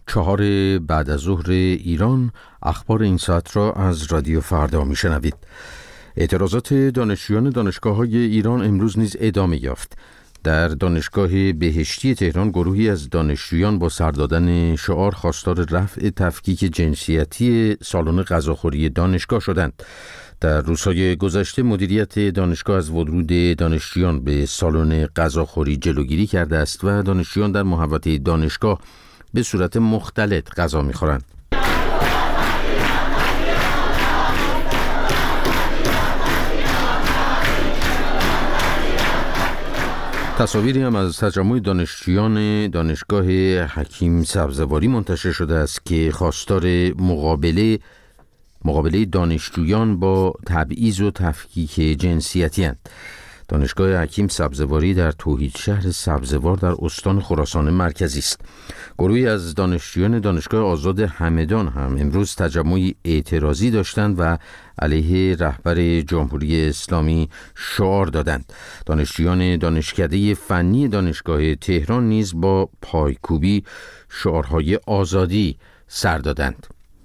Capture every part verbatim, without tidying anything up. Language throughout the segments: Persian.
چهار بعد از ظهر ایران اخبار این ساعت را از رادیو فردا میشنوید. اعتراضات دانشجویان دانشگاه‌های ایران امروز نیز ادامه یافت. در دانشگاه بهشتی تهران گروهی از دانشجویان با سر دادن شعار خواستار رفع تفکیک جنسیتی سالن غذاخوری دانشگاه شدند. در روزهای گذشته مدیریت دانشگاه از ورود دانشجویان به سالن غذاخوری جلوگیری کرده است و دانشجویان در محوطه دانشگاه به صورت مختلط غذا می‌خورند. تصاویری هم از تجمع دانشجویان دانشگاه حکیم سبزواری منتشر شده است که خواستار مقابله مقابله دانشجویان با تبعیض و تفکیک جنسیتی اند. دانشگاه حکیم سبزواری در توحید شهر سبزوار در استان خراسان مرکزی است. گروهی از دانشجویان دانشگاه آزاد همدان هم امروز تجمعی اعتراضی داشتند و علیه رهبر جمهوری اسلامی شعار دادند. دانشجویان دانشکده فنی دانشگاه تهران نیز با پایکوبی شعارهای آزادی سر دادند.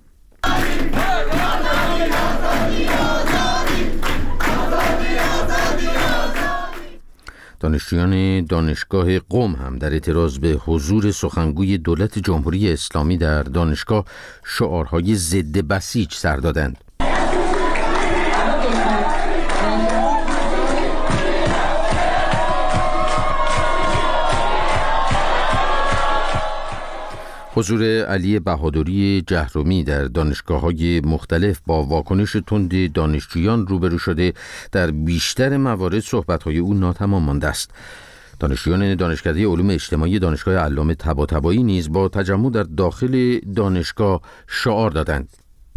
دانشجویان دانشگاه قم هم در اعتراض به حضور سخنگوی دولت جمهوری اسلامی در دانشگاه شعارهای ضد بسیج سر دادند. حضور علی بهادری جهرومی در دانشگاه‌های مختلف با واکنش تند دانشجویان روبرو شده. در بیشتر موارد صحبت‌های او ناتمام مانده است. دانشجویان دانشکده علوم اجتماعی دانشگاه علامه طباطبایی نیز با تجمع در داخل دانشگاه شعار دادند.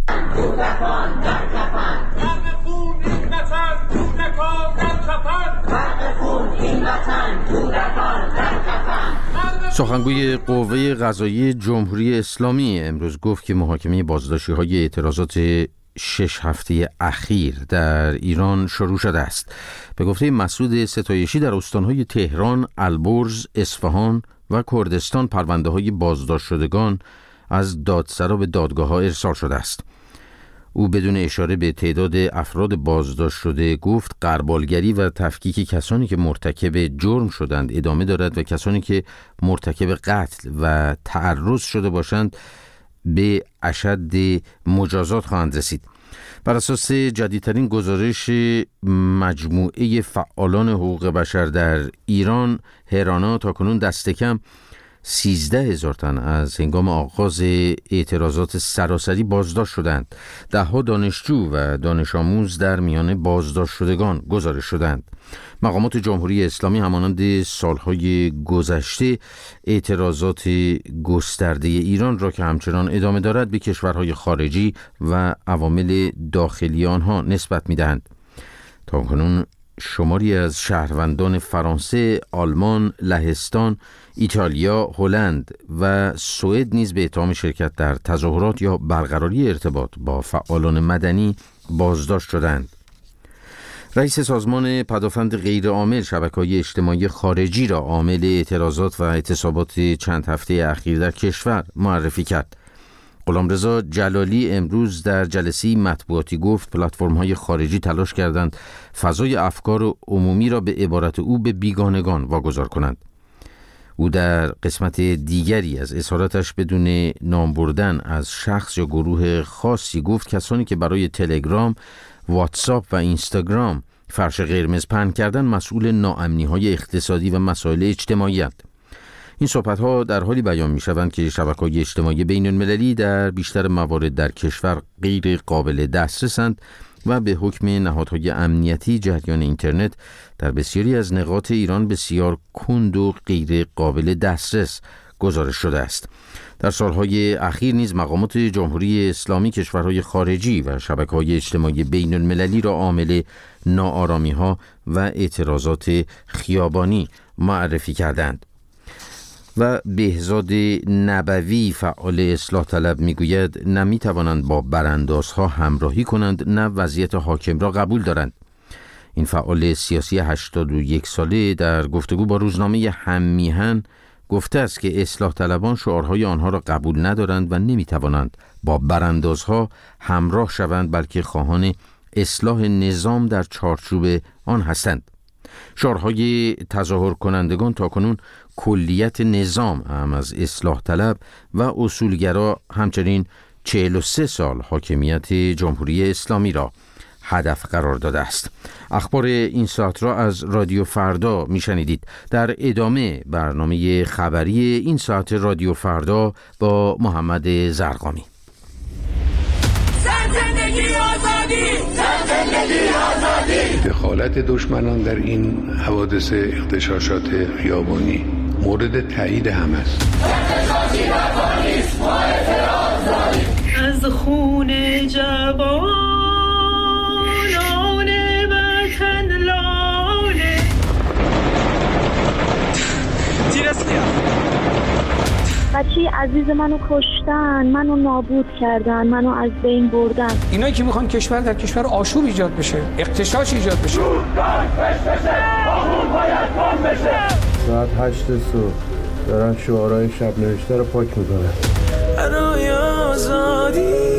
کودکان در کفن، غرق خون این وطن، کودکان در کفن، غرق خون این وطن، کودکان در کفن. سخنگوی قوه قضاییه جمهوری اسلامی امروز گفت که محاکمه بازداشتی‌های اعتراضات شش هفته اخیر در ایران شروع شده است. به گفته مسعود ستایشی در استان‌های تهران، البرز، اصفهان و کردستان پرونده‌های بازداشت شدگان از دادسرا به دادگاه‌ها ارسال شده است. او بدون اشاره به تعداد افراد بازداشت شده گفت غربالگری و تفکیک کسانی که مرتکب جرم شدند ادامه دارد و کسانی که مرتکب قتل و تعرض شده باشند به اشد مجازات خواهند رسید. بر اساس جدیدترین گزارش مجموعه فعالان حقوق بشر در ایران، هرانا تاکنون دست کم سیزده هزار تن از هنگام آغاز اعتراضات سراسری بازداشت شدند. دهها دانشجو و دانش آموز در میان بازداشت شدگان گزارش شدند. مقامات جمهوری اسلامی همانند سالهای گذشته اعتراضات گسترده ایران را که همچنان ادامه دارد به کشورهای خارجی و عوامل داخلی آنها نسبت می‌دهند. تاکنون شماری از شهروندان فرانسه، آلمان، لهستان، ایتالیا، هلند و سوئد نیز به اتهام شرکت در تظاهرات یا برقراری ارتباط با فعالان مدنی بازداشت شدند. رئیس سازمان پدافند غیرعامل شبکه‌های اجتماعی خارجی را عامل اعتراضات و اعتصابات چند هفته اخیر در کشور معرفی کرد. غلامرضا جلالی امروز در جلسه مطبوعاتی گفت پلتفرم‌های خارجی تلاش کردند فضای افکار عمومی را به عبارت او به بیگانگان واگذار کنند. او در قسمت دیگری از اظهاراتش بدون نام بردن از شخص یا گروه خاصی گفت کسانی که برای تلگرام، واتساپ و اینستاگرام فرش قرمز پهن کردن مسئول ناامنی‌های اقتصادی و مسائل اجتماعی اند. این صحبت‌ها در حالی بیان می‌شوند که شبکه‌های اجتماعی بین‌المللی در بیشتر موارد در کشور غیر قابل دسترسند و به حکم نهادهای امنیتی جریان اینترنت در بسیاری از نقاط ایران بسیار کند و غیر قابل دسترس گزارش شده است. در سالهای اخیر نیز مقامات جمهوری اسلامی کشورهای خارجی و شبکه‌های اجتماعی بین‌المللی را عامل ناآرامی‌ها و اعتراضات خیابانی معرفی کردند. و بهزاد نبوی فعال اصلاح طلب میگوید نه میتوانند با براندازها همراهی کنند نه وضعیت حاکم را قبول دارند. این فعال سیاسی هشتاد و یک ساله در گفتگو با روزنامه هم میهن گفته است که اصلاح طلبان شعارهای آنها را قبول ندارند و نمیتوانند با براندازها همراه شوند، بلکه خواهان اصلاح نظام در چارچوب آن هستند. شعارهای تظاهر کنندگان تاکنون کلیت نظام هم از اصلاح طلب و اصولگرا، همچنین چهل و سه سال حاکمیت جمهوری اسلامی را هدف قرار داده است. اخبار این ساعت را از رادیو فردا میشنیدید. در ادامه برنامه خبری این ساعت رادیو فردا با محمد زرقامی. زندگی آزادی، زندگی آزادی. دخالت دشمنان در این حوادث اغتشاشات خیابانی مورد تایید هم است. اغتشاشی نکنید، ما اعتراض داریم. از خون جوانان وطن لاله تیرسلیا بچه عزیز منو کشتن، منو نابود کردن، منو از بین بردن. اینایی که میخوان کشور در کشور آشوب ایجاد بشه، اغتشاش ایجاد بشه. ساعت هشت صبح دارن شعارهای شب نوشته رو پاک میکنن. برای آزادی.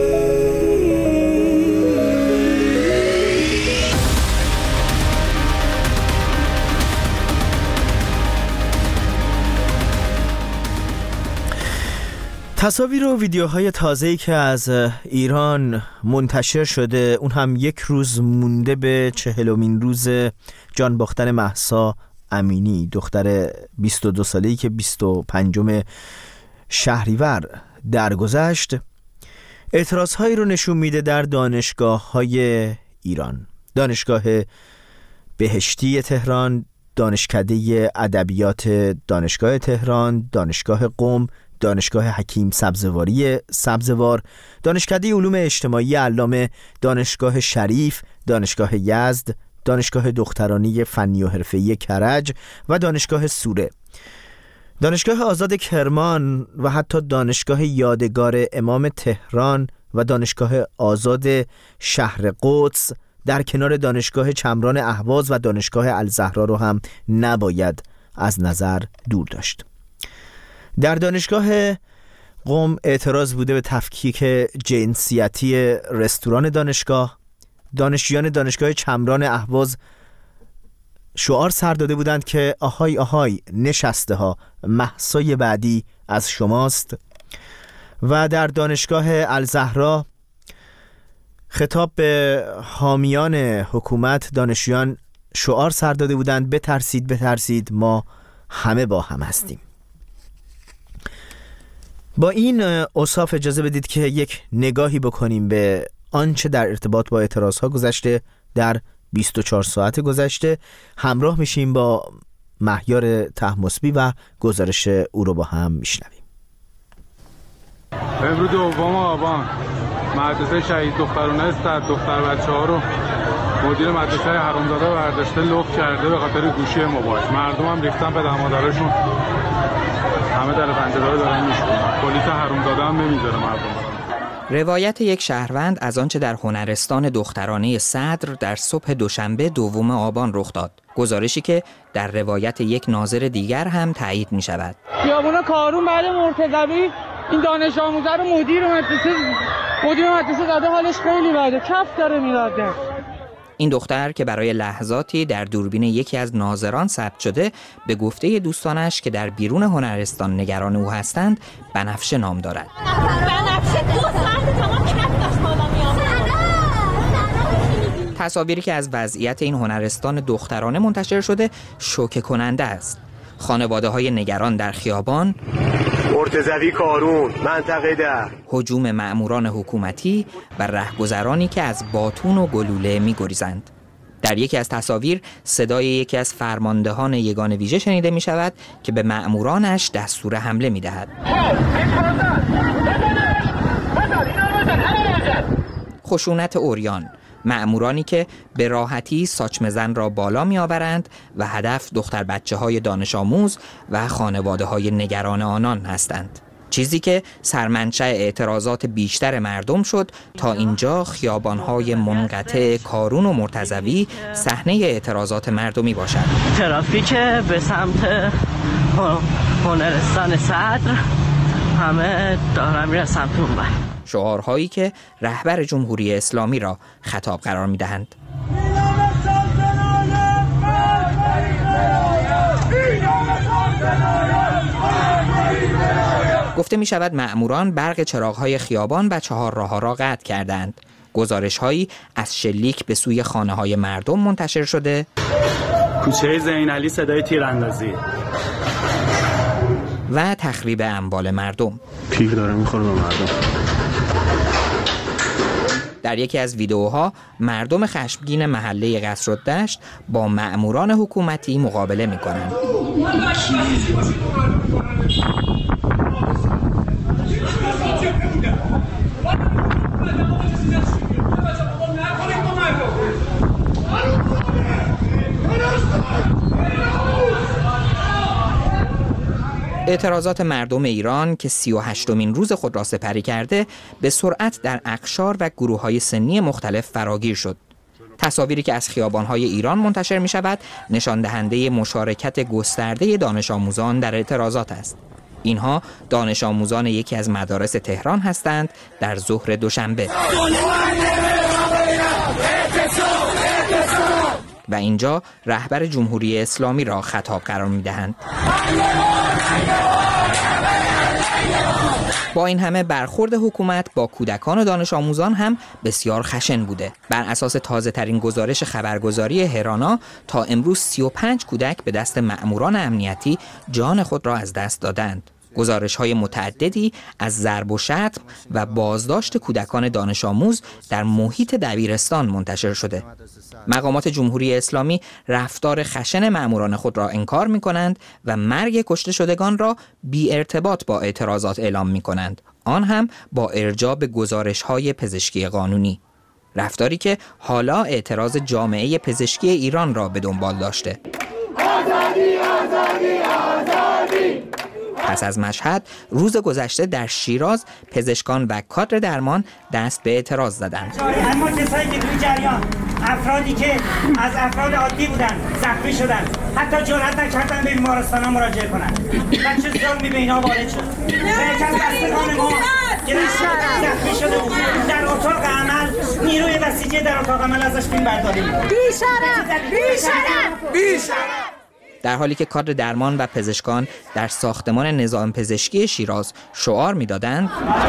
تصاویر و ویدیوهای تازه‌ای که از ایران منتشر شده، اون هم یک روز مونده به چهلمین روز جان باختن مهسا امینی، دختر بیست و دو ساله‌ای که بیست و پنجم شهریور درگذشت، اعتراضهایی رو نشون میده در دانشگاه‌های ایران. دانشگاه بهشتی تهران، دانشکده ادبیات دانشگاه تهران، دانشگاه قم، دانشگاه حکیم سبزواری سبزوار، دانشکده علوم اجتماعی علامه، دانشگاه شریف، دانشگاه یزد، دانشگاه دخترانی فنی و حرفه‌ای کرج و دانشگاه سوره، دانشگاه آزاد کرمان و حتی دانشگاه یادگار امام تهران و دانشگاه آزاد شهر قدس در کنار دانشگاه چمران اهواز و دانشگاه الزهرا رو هم نباید از نظر دور داشت. در دانشگاه قم اعتراض بوده به تفکیک جنسیتی رستوران دانشگاه. دانشجویان دانشگاه چمران اهواز شعار سر داده بودند که آهای آهای نشسته ها، مهسای بعدی از شماست. و در دانشگاه الزهرا خطاب به حامیان حکومت، دانشجویان شعار سر داده بودند بترسید بترسید، ما همه با هم هستیم. با این اوصاف اجازه بدید که یک نگاهی بکنیم به آنچه در ارتباط با اعتراضها گذشته در بیست و چهار ساعت گذشته. همراه میشیم با مهیار طهماسبی و گزارش او رو با هم میشنویم. امروز دوم آبان مدرسه شهید دخترانه صد دختر بچه ها رو مدیر مدرسه حرامزاده برداشته لوک کرده به خاطر گوشی موبایل. مردم هم ریختن به دمادرشون، همه در پنجره رو دارن میشکنن. پلیس حرامزاده هم نمیذاره مردم. روایت یک شهروند از آنچه در هنرستان دخترانه صدر در صبح دوشنبه دوم آبان رخ داد. گزارشی که در روایت یک ناظر دیگر هم تایید می شود. خیابون کارون بعد مرتضوی این دانش آموزه رو مدیر مدرسه مدیر مدرسه زده، حالش خیلی بده، کف داره میراده. این دختر که برای لحظاتی در دوربین یکی از ناظران ثبت شده، به گفته دوستانش که در بیرون هنرستان نگران او هستند، بنفشه نام دارد. بنفشه دو ساعت تمام کف داشت بالا می‌آمد. تصاویری که از وضعیت این هنرستان دخترانه منتشر شده شوکه کننده است. خانواده‌های نگران در خیابان، مرتضوی کارون منطقه ده، هجوم مأموران حکومتی و رهگذرانی که از باتون و گلوله می‌گریزند. در یکی از تصاویر صدای یکی از فرماندهان یگان ویژه شنیده می شود که به مأمورانش دستور حمله می دهد. خشونت عریان، مأمورانی که به راحتی ساچمه زن را بالا می آورند و هدف دختر بچه های دانش آموز و خانواده های نگران آنان هستند. چیزی که سرمنشأ اعتراضات بیشتر مردم شد تا اینجا خیابان‌های منقطع کارون و مرتضوی صحنه اعتراضات مردمی باشد. ترافیک به سمت هنرستان صدر همه دارن میرن سمت اونور. شعارهایی که رهبر جمهوری اسلامی را خطاب قرار می‌دهند. گفته می شود مأموران برق چراغ‌های خیابان و چهار راه‌ها را قطع کردند. گزارش‌هایی از شلیک به سوی خانه‌های مردم منتشر شده. کوچه زینعلی صدای تیراندازی و تخریب اموال مردم. پیر داره میخوره به مردم. در یکی از ویدئوها مردم خشمگین محله قصرالدشت با مأموران حکومتی مقابله می‌کنند. اعتراضات مردم ایران که سی و هشتمین روز خود را سپری کرده به سرعت در اقشار و گروه‌های سنی مختلف فراگیر شد. تصاویری که از خیابان‌های ایران منتشر می‌شود نشان دهنده مشارکت گسترده دانش آموزان در اعتراضات است. اینها دانش آموزان یکی از مدارس تهران هستند در ظهر دوشنبه. و اینجا رهبر جمهوری اسلامی را خطاب قرار می‌دهند. با این همه برخورد حکومت با کودکان و دانش آموزان هم بسیار خشن بوده. بر اساس تازه ترین گزارش خبرگزاری هرانا تا امروز سی و پنج کودک به دست مأموران امنیتی جان خود را از دست دادند. گزارش‌های متعددی از ضرب و شتم و بازداشت کودکان دانش آموز در محیط دبیرستان منتشر شده. مقامات جمهوری اسلامی رفتار خشن مأموران خود را انکار می‌کنند و مرگ کشته شدگان را بی ارتباط با اعتراضات اعلام می‌کنند، آن هم با ارجاع به گزارش‌های پزشکی قانونی. رفتاری که حالا اعتراض جامعه پزشکی ایران را به دنبال داشته. آزادی آزادی آزادی. پس از مشهد روز گذشته در شیراز پزشکان و کادر درمان دست به اعتراض زدند. اما کسایی که توی جریان افرادی که از افراد عادی بودن زخمی شدن حتی جرئت نکردن به بیمارستان‌ها مراجعه کنند و چه ظلمی به اینا وارد شد. یکی از بستگان ما که زخمی شده بود در اتاق عمل نیروی بسیجی در اتاق عمل ازش فیلم برداری می‌کنه. بی‌شرف بی‌شرف بی‌شرف. در حالی که کادر درمان و پزشکان در ساختمان نظام پزشکی شیراز شعار می‌دادند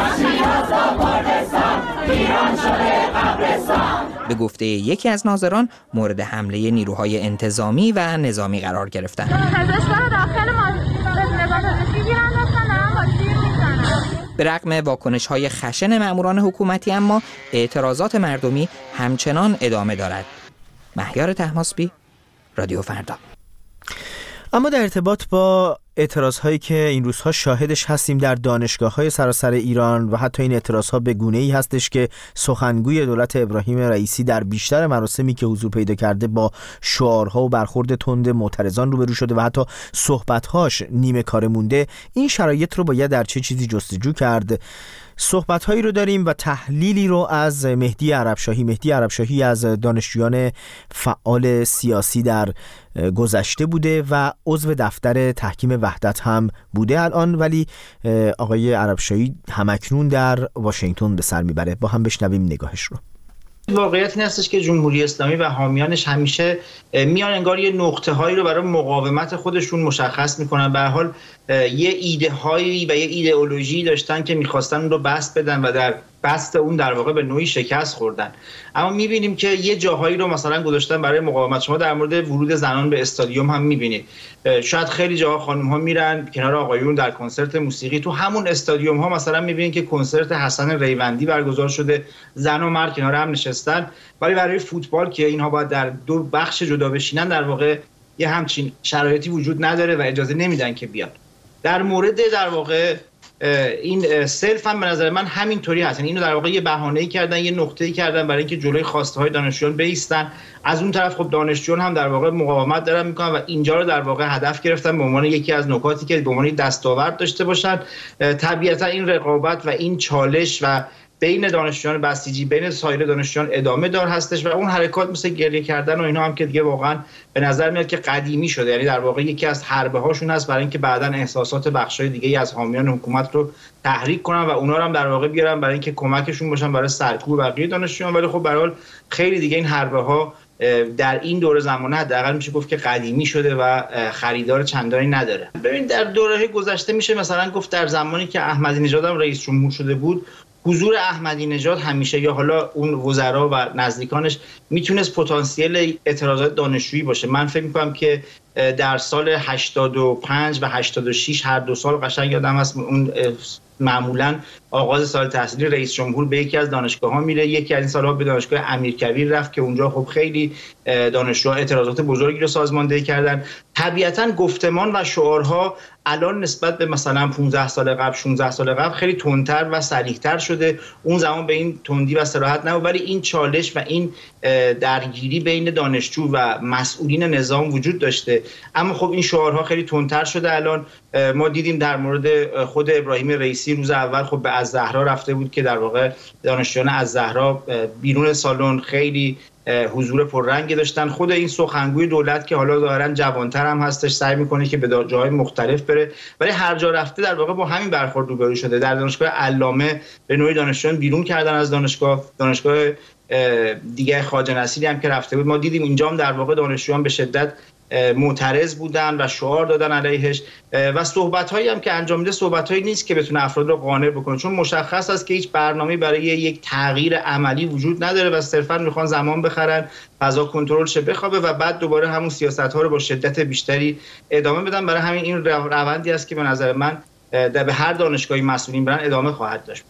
به گفته یکی از ناظران مورد حمله نیروهای انتظامی و نظامی قرار گرفتند. پزشکان داخل ما نظام پزشکی گیرن داشتن با تیر میزنن. به رغم واکنش‌های خشن مأموران حکومتی اما اعتراضات مردمی همچنان ادامه دارد. مهیار طهماسبی، رادیو فردا. اما در ارتباط با اعتراض‌هایی که این روزها شاهدش هستیم در دانشگاه‌های سراسر ایران و حتی این اعتراض‌ها به گونه‌ای هستش که سخنگوی دولت ابراهیم رئیسی در بیشتر مراسمی که حضور پیدا کرده با شعارها و برخورد تند معترضان روبرو شده و حتی صحبت‌هاش نیمه کاره مونده، این شرایط رو باید در چه چیزی جستجو کرد؟ صحبت‌هایی رو داریم و تحلیلی رو از مهدی عربشاهی مهدی عربشاهی از دانشجویان فعال سیاسی در گذشته بوده و عضو دفتر تحکیم وحدت هم بوده الان، ولی آقای عربشاهی همکنون در واشنگتن به سر میبره. با هم بشنویم نگاهش رو. واقعیت این هستش که جمهوری اسلامی و حامیانش همیشه میان انگار یه نقطه هایی رو برای مقاومت خودشون مشخص میکنن. به هر حال یه ایده هایی و یه ایدئولوژی داشتن که میخواستن اون رو بسط بدن و در بسط اون در واقع به نوعی شکست خوردن. اما میبینیم که یه جاهایی رو مثلا گذاشتن برای مقاومت. شما در مورد ورود زنان به استادیوم هم میبینید، شاید خیلی جاها خانم ها میرن کنار آقایون در کنسرت موسیقی. تو همون استادیوم ها مثلا میبینید که کنسرت حسن ریوندی برگزار شده، زن و مرد کنار هم نشستن، ولی برای فوتبال که اینها باید در دو بخش جدا بشینن در واقع یه همچین شرایطی وجود نداره و اجازه نمیدن که بیان. در مورد در واقع این سلف هم به نظر من همینطوری هست. یعنی اینو در واقع یه بهانه‌ای کردن، یه نقطه‌ای کردن برای اینکه جلوی خواسته‌های دانشجویان بایستن. از اون طرف خب دانشجویان هم در واقع مقاومت دارن میکنن و اینجا رو در واقع هدف گرفتن به عنوان یکی از نکاتی که به عنوان دستاورد داشته باشن. طبیعتا این رقابت و این چالش و بین دانشجویان بسیجی بین سایر دانشجویان ادامه دار هستش و اون حرکات مثل گریه کردن و اینا هم که دیگه واقعا به نظر میاد که قدیمی شده. یعنی در واقع یکی از حربه هاشون هست برای اینکه بعداً احساسات بخشای دیگه از حامیان حکومت رو تحریک کنن و اونا رو هم در واقع بیارن برای اینکه کمکشون باشن برای سرکوب بقیه دانشجویان. ولی خب به هر حال خیلی دیگه این حربه ها در این دوره زمانه حداقل میشه گفت که قدیمی شده و خریدار چندانی نداره. ببین در دوره گذشته میشه مثلا گفت در زمانی که احمدی نژاد هم رئیس جمهور شده بود، حضور احمدی نژاد همیشه یا حالا اون وزرا و نزدیکانش میتونست پتانسیل اعتراضات دانشجویی باشه. من فکر میکنم که در سال هشتاد و پنج و هشتاد و شش هر دو سال قشنگ یادم هست اون معمولا آغاز سال تحصیلی رئیس جمهور به یکی از دانشگاه‌ها میره. یکی از این سال‌ها به دانشگاه امیرکبیر رفت که اونجا خب خیلی دانشجوها اعتراضات بزرگی رو سازماندهی کردن. طبیعتاً گفتمان و شعارها الان نسبت به مثلا پانزده سال قبل شانزده سال قبل خیلی تندتر و صریح‌تر شده. اون زمان به این تندی و صراحت نبود، ولی این چالش و این درگیری بین دانشجو و مسئولین نظام وجود داشته. اما خب این شعارها خیلی تندتر شده. الان ما دیدیم در مورد خود ابراهیم رئیسی روز اول خب به الزهرا رفته بود که در واقع دانشجویان الزهرا بیرون سالن خیلی حضور پررنگی داشتن. خود این سخنگوی دولت که حالا ظاهرا جوانتر هم هستش سعی میکنه که به جاهای مختلف بره، ولی هر جا رفته در واقع با همین برخورد روبرو شده. در دانشگاه علامه به نوعی دانشجویان بیرون کردن از دانشگاه. دانشگاه دیگه خواجه نصیری هم که رفته بود ما دیدیم اینجا هم در واقع دانشجویان به شدت معترض بودن و شعار دادن علیهش و صحبت‌هایی هم که انجام میده صحبت‌هایی نیست که بتونه افراد رو قانع بکنه، چون مشخص است که هیچ برنامه‌ای برای یک تغییر عملی وجود نداره و صرفاً میخوان زمان بخرن، فضا کنترل شه بخوابه و بعد دوباره همون سیاست‌ها رو با شدت بیشتری ادامه بدن. برای همین این روندی است که به نظر من در به هر دانشگاهی مسئولین برن ادامه خواهد داشت.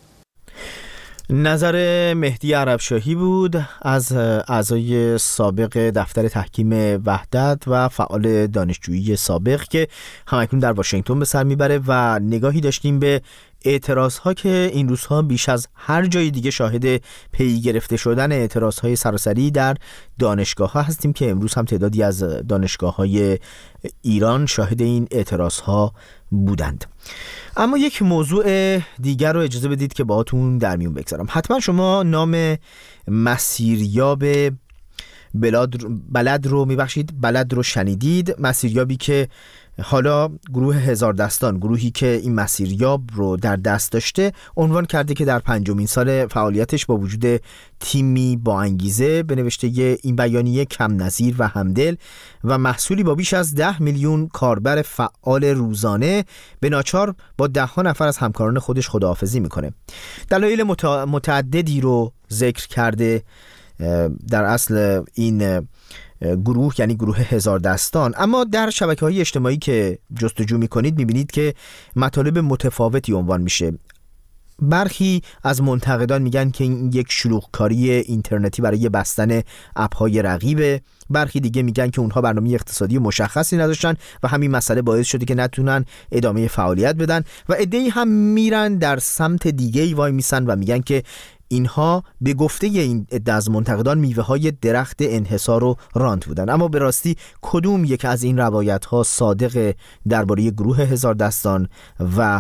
نظر مهدی عربشاهی بود از اعضای سابق دفتر تحکیم وحدت و فعال دانشجویی سابق که همکنون در واشنگتن به سر میبره و نگاهی داشتیم به اعتراضها که این روزها بیش از هر جای دیگه شاهد پی گرفته شدن اعتراضهای سراسری در دانشگاه‌ها هستیم که امروز هم تعدادی از دانشگاه‌های ایران شاهد این اعتراضها بودند. اما یک موضوع دیگر رو اجازه بدید که باهاتون در میون بگذارم. حتما شما نام مسیریاب بلد بلد رو میبخشید بلد رو شنیدید. مسیریابی که حالا گروه هزار دستان، گروهی که این مسیریاب رو در دست داشته، عنوان کرده که در پنجمین سال فعالیتش با وجود تیمی با انگیزه به نوشته این بیانیه کم نظیر و همدل و محصولی با بیش از ده میلیون کاربر فعال روزانه به ناچار با ده ها نفر از همکاران خودش خداحافظی میکنه. دلایل متعددی رو ذکر کرده در اصل این گروه، یعنی گروه هزار دستان، اما در شبکه‌های اجتماعی که جستجو می‌کنید می‌بینید که مطالب متفاوتی عنوان میشه. برخی از منتقدان میگن که این یک شلوغکاری اینترنتی برای بستن اپ‌های رقیبه، برخی دیگه میگن که اونها برنامه اقتصادی مشخصی نداشتن و همین مسئله باعث شده که نتونن ادامه فعالیت بدن و عده‌ای هم میرن در سمت دیگه‌ای وای میسن و میگن که اینها به گفته این عده از منتقدان میوه های درخت انحصار رو راند بودن. اما به راستی کدوم یک از این روایت ها صادق درباره گروه هزار دستان و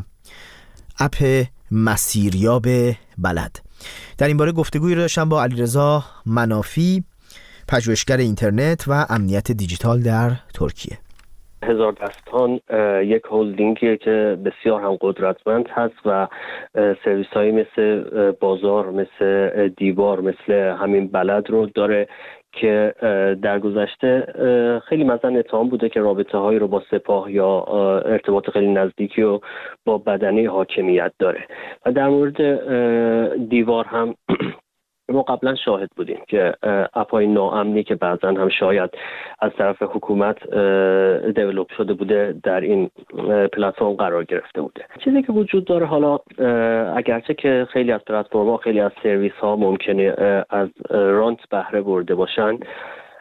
اپ مسیریاب بلد؟ در این باره گفتگویی رو داشتم با علیرضا منافی، پژوهشگر اینترنت و امنیت دیجیتال در ترکیه. هزار دستان یک هولدینگیه که بسیار هم قدرتمند هست و سرویس هایی مثل بازار، مثل دیوار، مثل همین بلد رو داره که در گذشته خیلی مثلا اتهام بوده که رابطه هایی رو با سپاه یا ارتباط خیلی نزدیکی رو با بدنه حاکمیت داره. و در مورد دیوار هم ما قبلا شاهد بودیم که اپای ناامنی که بعضا هم شاید از طرف حکومت دیولوب شده بوده در این پلتفرم قرار گرفته بوده. چیزی که وجود داره حالا اگرچه که خیلی از پلتفرم‌ها، خیلی از سرویس ها ممکنه از رانت بهره برده باشن،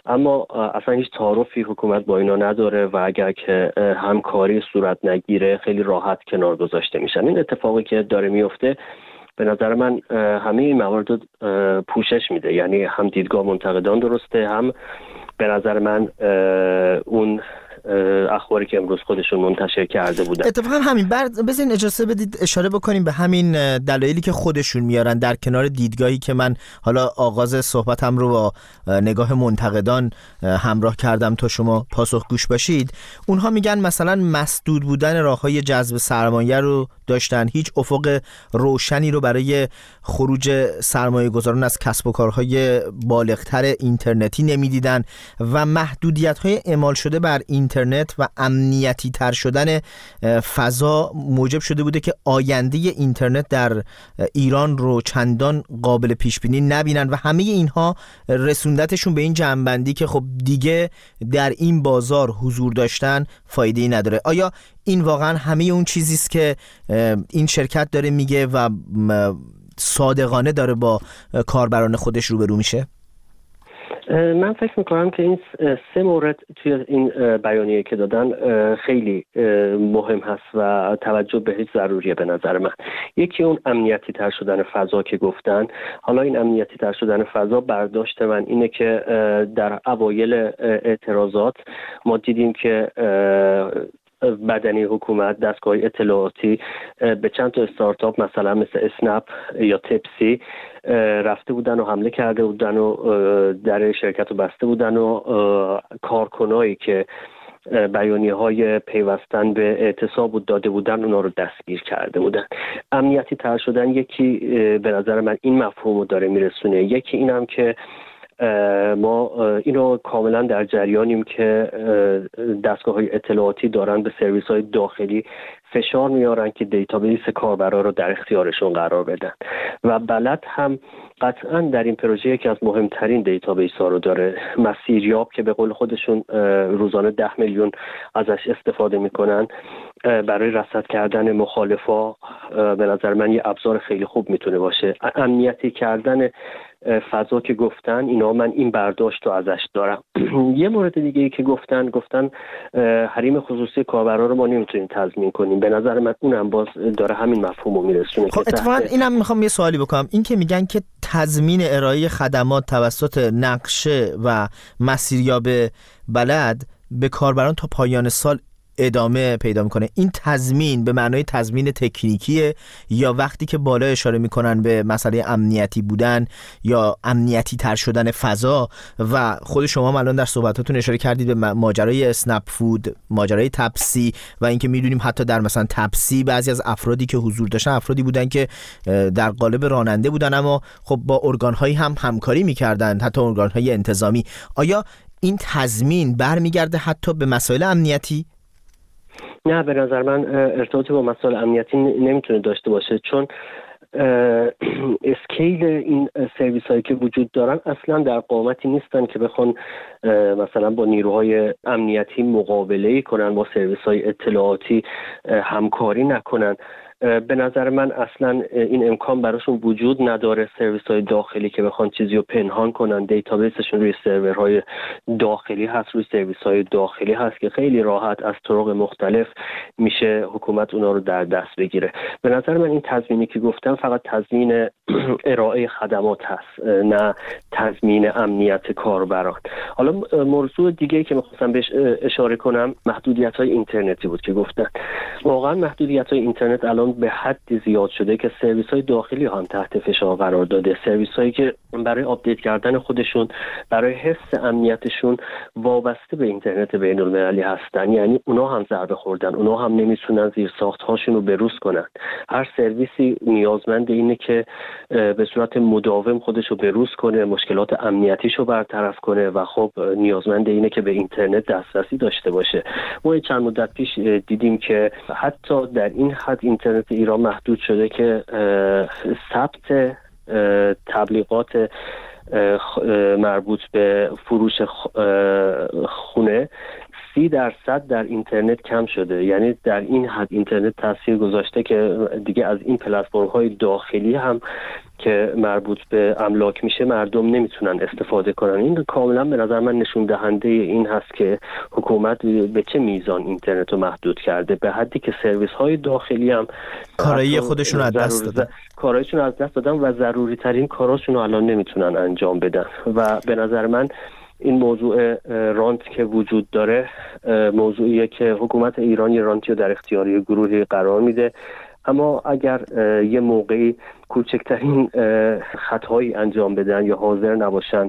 اما اصلا هیچ تعارفی حکومت با اینا نداره و اگر که همکاری صورت نگیره خیلی راحت کنار گذاشته میشن. این اتفاقی که داره میفته به نظر من همه این موارد پوشش میده، یعنی هم دیدگاه منتقدان درسته، هم به نظر من اون اخباری که امروز خودشون منتشر کرده بودن. اتفاقا همین بعد بزنین اجازه بدید اشاره بکنیم به همین دلایلی که خودشون میارن در کنار دیدگاهی که من حالا آغاز صحبتم رو با نگاه منتقدان همراه کردم تا شما پاسخ گوش باشید. اونها میگن مثلا مسدود بودن راههای جذب سرمایه رو داشتن، هیچ افق روشنی رو برای خروج سرمایه گذاران از کسب و کارهای بالغتر اینترنتی نمیدیدن و محدودیت‌های اعمال شده بر اینترنت و امنیتی تر شدن فضا موجب شده بوده که آینده اینترنت در ایران رو چندان قابل پیش بینی نبینن و همه اینها رسوندتشون به این جنبندی که خب دیگه در این بازار حضور داشتن فایده‌ای نداره. آیا این واقعا همه اون چیزی است که این شرکت داره میگه و صادقانه داره با کاربران خودش روبرو میشه؟ من فکر میکنم که این سه مورد توی این بیانیه که دادن خیلی مهم هست و توجه بهش ضروریه به نظر من. یکی اون امنیتی تر شدن فضا که گفتن. حالا این امنیتی تر شدن فضا برداشت من اینه که در اوایل اعتراضات ما دیدیم که بدنی حکومت، دستگاه اطلاعاتی به چند تا استارتاپ مثلا مثل اسنپ یا تپسی رفته بودن و حمله کرده بودن و در شرکت رو بسته بودن و کارکنایی که بیانیه های پیوستن به اعتصاب داده بودن اونا رو دستگیر کرده بودن. امنیتی تر شدن یکی به نظر من این مفهوم رو داره میرسونه. یکی اینم که ما اینو کاملا در جریانیم که دستگاه های اطلاعاتی دارن به سرویس های داخلی فشار میارن که دیتابیس کاربرا رو در اختیارشون قرار بدن و بلد هم قطعا در این پروژه یکی از مهمترین دیتابیس ها رو داره، مسیریاب، که به قول خودشون روزانه ده میلیون ازش استفاده میکنن برای رصد کردن مخالفا. به نظر من یه ابزار خیلی خوب میتونه باشه. امنیتی کردن فضا که گفتن اینا، من این برداشت رو ازش دارم. یه مورد دیگه ای که گفتن گفتن حریم خصوصی کاربرا رو ما نمیتونیم تضمین کنیم. به نظر من اونم باز داره همین مفهوم رو میرسونه. خب اتفاقا اینم میخوام یه سوالی بکنم. این که میگن که تضمین ارائه خدمات توسط نقشه و مسیریاب بلد به کاربران تا پایان سال ادامه پیدا میکنه، این تضمین به معنای تضمین تکنیکیه یا وقتی که بالا اشاره میکنن به مسئله امنیتی بودن یا امنیتی تر شدن فضا؟ و خود شما الان در صحبتاتون اشاره کردید به ماجرای اسنپ فود، ماجرای تپسی و اینکه میدونیم حتی در مثلا تپسی بعضی از افرادی که حضور داشتن افرادی بودن که در قالب راننده بودن اما خب با ارگان‌هایی هم همکاری میکردن، حتی ارگان‌های انتظامی. آیا این تضمین برمیگرده حتی به مسائل امنیتی؟ نه، به نظر من ارتباطی با مسائل امنیتی نمیتونه داشته باشه، چون اسکیل این سرویس هایی که وجود دارن اصلا در قامتی نیستن که بخوان مثلا با نیروهای امنیتی مقابله کنن، با سرویس های اطلاعاتی همکاری نکنن. به نظر من اصلا این امکان براشون وجود نداره. سرویس های داخلی که بخوان چیزی رو پنهان کنن، دیتابیسشون روی سرورهای داخلی هست، روی سرویس های داخلی هست که خیلی راحت از طرق مختلف میشه حکومت اونا رو در دست بگیره. به نظر من این تضمینی که گفتم فقط تضمین ارائه خدمات هست، نه تضمین امنیت کاربران. حالا موضوع دیگه که میخواستم بهش اشاره کنم محدودیت های اینترنتی بود که گفتن. واقعا محدودیت های اینترنت الان به حدی زیاد شده که سرویس های داخلی هم تحت فشار قرار داده. سرویس هایی که برای آپدیت کردن خودشون، برای حفظ امنیتشون وابسته به اینترنت بین المللی هستن، یعنی اونا هم ضربه خوردن، اونا هم نمیتونن زیر ساخت هاشون رو بروز کنن. هر سرویسی نیازمند اینه که به صورت مداوم خودش رو بروز کنه، مشکلات امنیتیش رو برطرف کنه و خب نیازمند اینه که به اینترنت دسترسی داشته باشه. ما چند مدت پیش دیدیم که حتی در این حد اینترنت ایران محدود شده که ثبت تبلیغات مربوط به فروش خونه سی درصد در اینترنت کم شده. یعنی در این حد اینترنت تاثیر گذاشته که دیگه از این پلتفرم‌های داخلی هم که مربوط به املاک میشه مردم نمیتونن استفاده کنن. این کاملا به نظر من نشون دهنده این هست که حکومت به چه میزان اینترنت رو محدود کرده، به حدی که سرویس های داخلی هم کارایی خودشون از دست دادن کارایشون از دست دادن و ضروری ترین کاراشون رو الان نمیتونن انجام بدن. و به نظر من این موضوع رانت که وجود داره موضوعیه که حکومت ایران یه رانتی رو در اختیاری گروهی قرار میده، اما اگر یه موقعی کوچکترین خطایی انجام بدن یا حاضر نباشن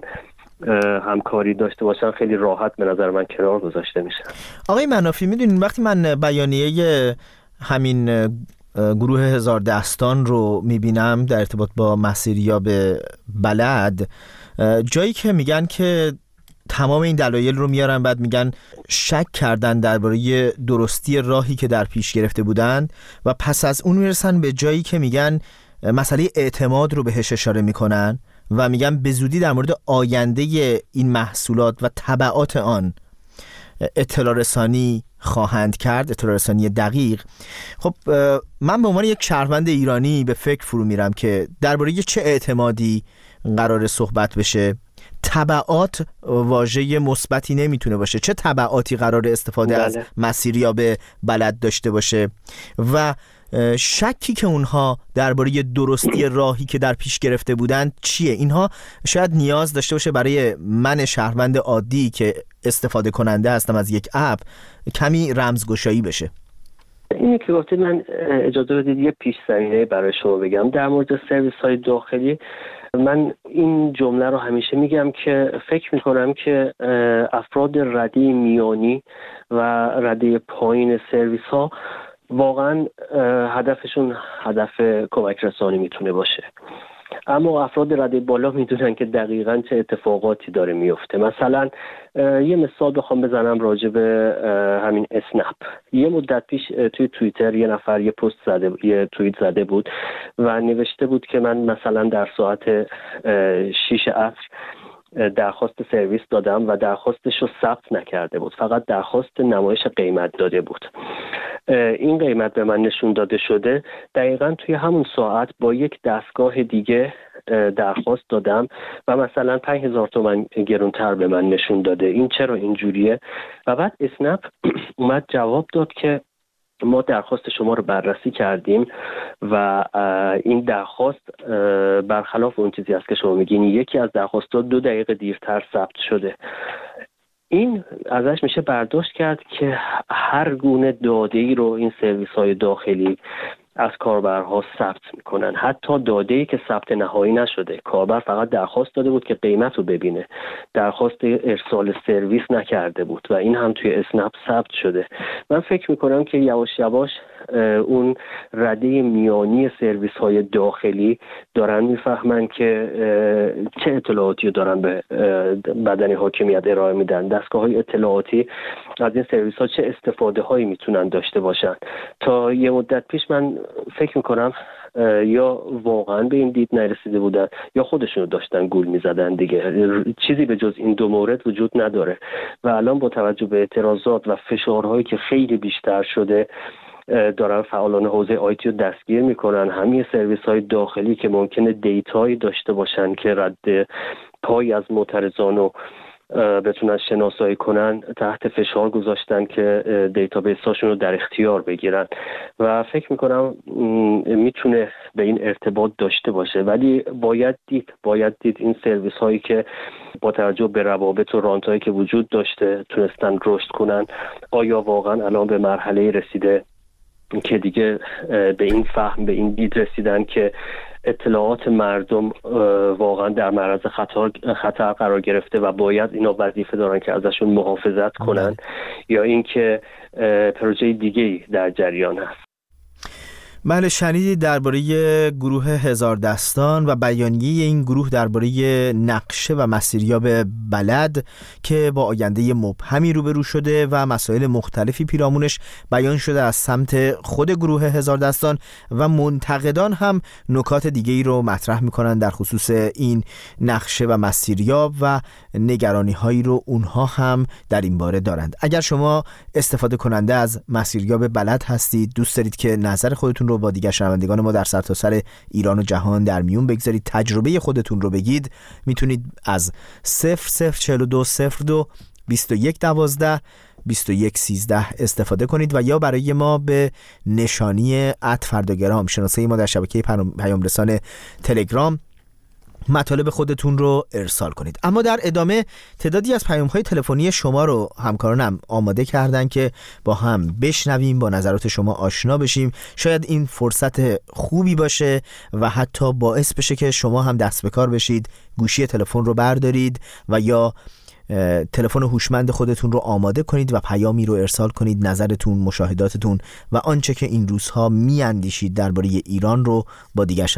همکاری داشته باشن خیلی راحت به نظر من کنار گذاشته میشه. آقای منافی، میدونین وقتی من بیانیه همین گروه هزار دستان رو میبینم در ارتباط با مسیریاب بلد، جایی که میگن که تمام این دلایل رو میارن، بعد میگن شک کردن درباره درستی راهی که در پیش گرفته بودند و پس از اون میرسن به جایی که میگن مسئله اعتماد رو بهش اشاره میکنن و میگن به زودی در مورد آینده این محصولات و تبعات آن اطلاع رسانی خواهند کرد، اطلاع رسانی دقیق. خب من به عنوان یک شهروند ایرانی به فکر فرو میرم که درباره چه اعتمادی قرار صحبت بشه. تبعات واژه مثبتی نمیتونه باشه، چه تبعاتی قرار استفاده بله. از مسیریاب بلد داشته باشه و شکی که اونها درباره درستی راهی که در پیش گرفته بودند چیه؟ اینها شاید نیاز داشته باشه برای من شهروند عادی که استفاده کننده هستم از یک اپ کمی رمزگشایی بشه. اینی که گفتید من اجازه بدید یه پیش زمینه برای شما بگم در مورد سرویس های داخلی. من این جمله رو همیشه میگم که فکر میکنم که افراد رده میانی و رده پایین سرویس ها واقعا هدفشون هدف کمک رسانی میتونه باشه، اما افراد رده بالا میدونن که دقیقاً چه اتفاقاتی داره میفته. مثلا یه مثال بخوام بزنم راجع به همین اسنپ. یه مدت پیش توی توییتر یه نفر یه پست زده یه توییت زده بود و نوشته بود که من مثلا در ساعت شیش عصر درخواست سرویس دادم و درخواستش رو ثبت نکرده بود، فقط درخواست نمایش قیمت داده بود. این قیمت به من نشون داده شده، دقیقاً توی همون ساعت با یک دستگاه دیگه درخواست دادم و مثلا پنج هزار تومان گرونتر به من نشون داده. این چرا اینجوریه؟ و بعد اسنپ اومد جواب داد که ما درخواست شما رو بررسی کردیم و این درخواست برخلاف اون چیزی است که شما میگین، یکی از درخواست‌ها دو دقیقه دیرتر ثبت شده. این ازش میشه برداشت کرد که هر گونه داده‌ای رو این سرویس‌های داخلی از کاربرها ثبت میکنن، حتی داده‌ای که ثبت نهایی نشده. کاربر فقط درخواست داده بود که قیمت رو ببینه، درخواست ارسال سرویس نکرده بود و این هم توی اسنپ ثبت شده. من فکر میکنم که یواش یواش اون رده میانی سرویس های داخلی دارن میفهمن که چه اطلاعاتی رو دارن به بدن حاکمیت ارائه میدن. دستگاه های اطلاعاتی از این سرویس ها چه استفاده هایی میتونن داشته باشن. تا یه مدت پیش من فکر میکنم یا واقعا به این دید نرسیده بودن یا خودشونو داشتن گول میزدن دیگه. چیزی به جز این دو مورد وجود نداره و الان با توجه به اعتراضات و فشارهایی که خیلی بیشتر شده دارن فعالان حوزه آیتی رو دستگیر میکنن. همین سرویس های داخلی که ممکنه دیتایی داشته باشن که رد پای از معترضان رو بتونن شناسایی کنن، تحت فشار گذاشتن که دیتابیس هاشون رو در اختیار بگیرن و فکر میکنم میتونه به این ارتباط داشته باشه. ولی باید دید باید دید این سرویس هایی که با توجه به روابط و رانت هایی که وجود داشته تونستن رشد کنن، آیا واقعا الان به مرحله رسیده که دیگه به این فهم به این دید رسیدن که اطلاعات مردم واقعا در معرض خطر خطر قرار گرفته و باید اینا وظیفه دارن که ازشون محافظت کنن، یا اینکه پروژه دیگه‌ای در جریان هست. بله، شنیدید درباره گروه هزار دستان و بیانیه این گروه درباره نقشه و مسیریاب بلد که با آینده مبهمی روبرو شده و مسائل مختلفی پیرامونش بیان شده از سمت خود گروه هزار دستان و منتقدان هم نکات دیگه ای رو مطرح میکنن در خصوص این نقشه و مسیریاب و نگرانی هایی رو اونها هم در این باره دارند. اگر شما استفاده کننده از مسیریاب بلد هستید، دوست دارید که نظر خودتون رو با دیگر شنوندگان ما در سرتاسر ایران و جهان در میون بگذارید، تجربه خودتون رو بگید، میتونید از صفر صفر چهل و دو صفر دو بیست و یک دوازده بیست و یک سیزده استفاده کنید و یا برای ما به نشانی ات فرداگرام شناسه ما در شبکه پیام رسان تلگرام مطالب خودتون رو ارسال کنید. اما در ادامه تعدادی از پیام‌های تلفنی شما رو همکارانم آماده کردن که با هم بشنویم، با نظرات شما آشنا بشیم. شاید این فرصت خوبی باشه و حتی باعث بشه که شما هم دست به کار بشید، گوشی تلفن رو بردارید و یا تلفن هوشمند خودتون رو آماده کنید و پیامی رو ارسال کنید، نظرتون، مشاهداتتون و آنچه که این روزها میاندیشید درباره ایران رو با دیگر